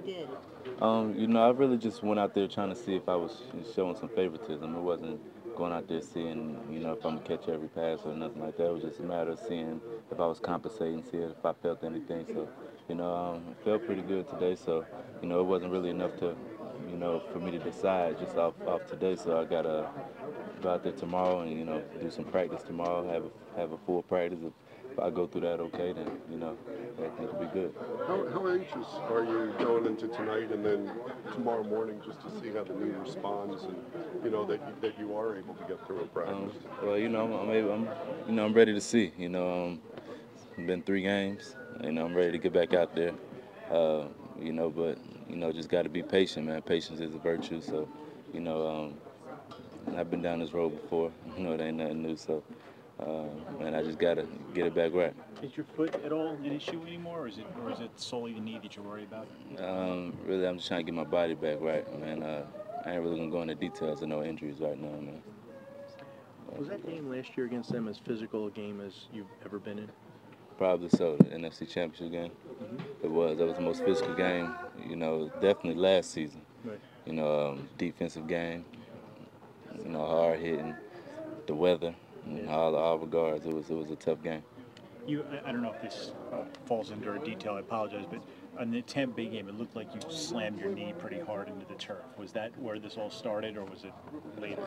did? I really just went out there trying to see if I was showing some favoritism. It wasn't going out there seeing, if I'm gonna catch every pass or nothing like that. It was just a matter of seeing if I was compensating, seeing if I felt anything. So, I felt pretty good today. So, it wasn't really enough to, for me to decide just off today. So I gotta go out there tomorrow and do some practice tomorrow. Have a full practice. If I go through that okay, then I think it'll be good. How anxious are you going into tonight and then tomorrow morning just to see how the knee responds and that you are able to get through a Um, practice? well, I'm ready to see. It's been 3 games. I'm ready to get back out there. But just got to be patient, man. Patience is a virtue. So, you know, I've been down this road before. It ain't nothing new. So, man, I just gotta get it back right. Is your foot at all an issue anymore, or is it solely the knee that you're worried about? Really, I'm just trying to get my body back right, man. I ain't really gonna go into details of no injuries right now, man. Was that game last year against them as physical a game as you've ever been in? Probably so. The NFC Championship game. Mm-hmm. It was. That was the most physical game. Definitely last season. Right. Defensive game. Hard hitting. The weather. All regards. It was a tough game. I don't know if this falls under a detail. I apologize, but on the Tampa Bay game, it looked like you slammed your knee pretty hard into the turf. Was that where this all started, or was it later?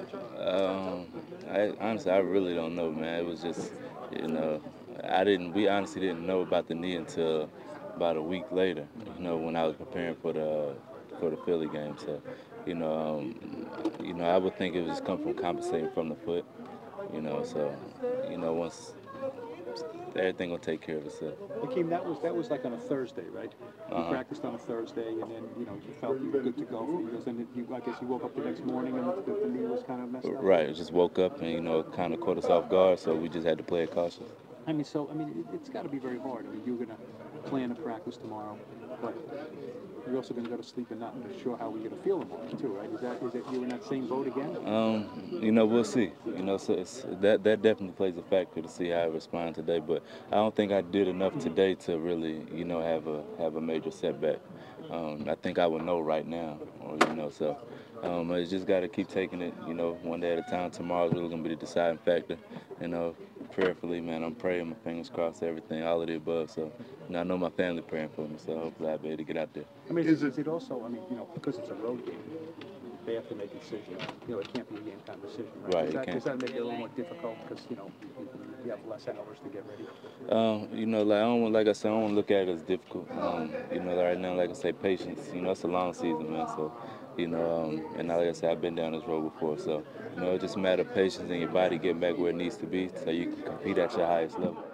I really don't know, man. It was just, we honestly didn't know about the knee until about a week later, when I was preparing for the Philly game. So, I would think it was just come from compensating from the foot, so, once everything will take care of itself. Hakeem, that was like on a Thursday, right? You Uh-huh. practiced on a Thursday, and then you felt you were good to go for Eagles, and then I guess you woke up the next morning and the knee was kind of messed up. Right, just woke up and kind of caught us off guard, so we just had to play it cautious. It's got to be very hard. You're gonna plan a practice tomorrow, but you're also gonna go to sleep and not sure how we're gonna feel tomorrow too, right? Is it you in that same boat again? We'll see. So that definitely plays a factor to see how I respond today. But I don't think I did enough today to really, have a major setback. I think I would know right now, So I just got to keep taking it, one day at a time. Tomorrow's really gonna be the deciding factor. Prayerfully, man, I'm praying, my fingers crossed, everything, all of the above. So, I know my family praying for me. So hopefully I'll be able to get out there. Is it also? Because it's a road game, they have to make a decision. It can't be a game time decision, right? Right, it can't. Does that make it a little more difficult because you have less hours to get ready? Like I said, I don't want to look at it as difficult. Right now, like I say, patience. It's a long season, man. So, and like I said, I've been down this road before. So, it's just a matter of patience and your body getting back where it needs to be so you can compete at your highest level.